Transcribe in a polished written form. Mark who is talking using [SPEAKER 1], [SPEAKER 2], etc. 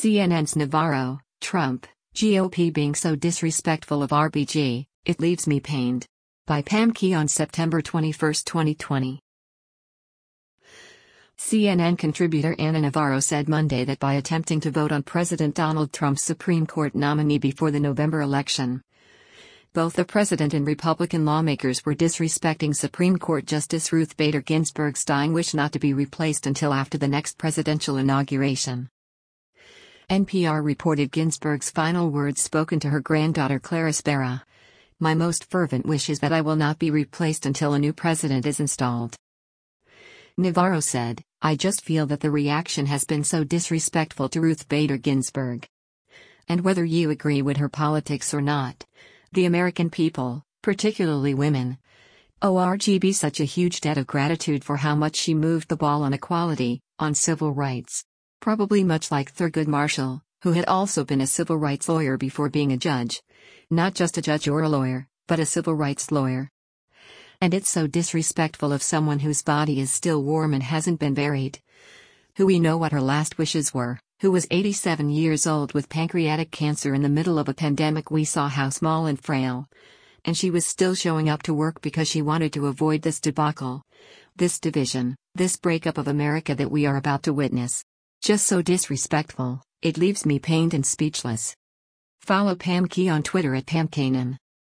[SPEAKER 1] CNN's Navarro, Trump, GOP being so disrespectful of RBG, it leaves me pained. By Pam Key on September 21, 2020. CNN contributor Ana Navarro said Monday that by attempting to vote on President Donald Trump's Supreme Court nominee before the November election, both the president and Republican lawmakers were disrespecting Supreme Court Justice Ruth Bader Ginsburg's dying wish not to be replaced until after the next presidential inauguration. NPR reported Ginsburg's final words spoken to her granddaughter Clara Spera. "My most fervent wish is that I will not be replaced until a new president is installed." Navarro said, "I just feel that the reaction has been so disrespectful to Ruth Bader Ginsburg. And whether you agree with her politics or not, the American people, particularly women, owe RBG such a huge debt of gratitude for how much she moved the ball on equality, on civil rights. Probably much like Thurgood Marshall, who had also been a civil rights lawyer before being a judge. Not just a judge or a lawyer, but a civil rights lawyer. And it's so disrespectful of someone whose body is still warm and hasn't been buried. Who we know what her last wishes were, who was 87 years old with pancreatic cancer in the middle of a pandemic. We saw how small and frail. And she was still showing up to work because she wanted to avoid this debacle. This division, this breakup of America that we are about to witness. Just so disrespectful, it leaves me pained and speechless." Follow Pam Key on Twitter at PamKanan.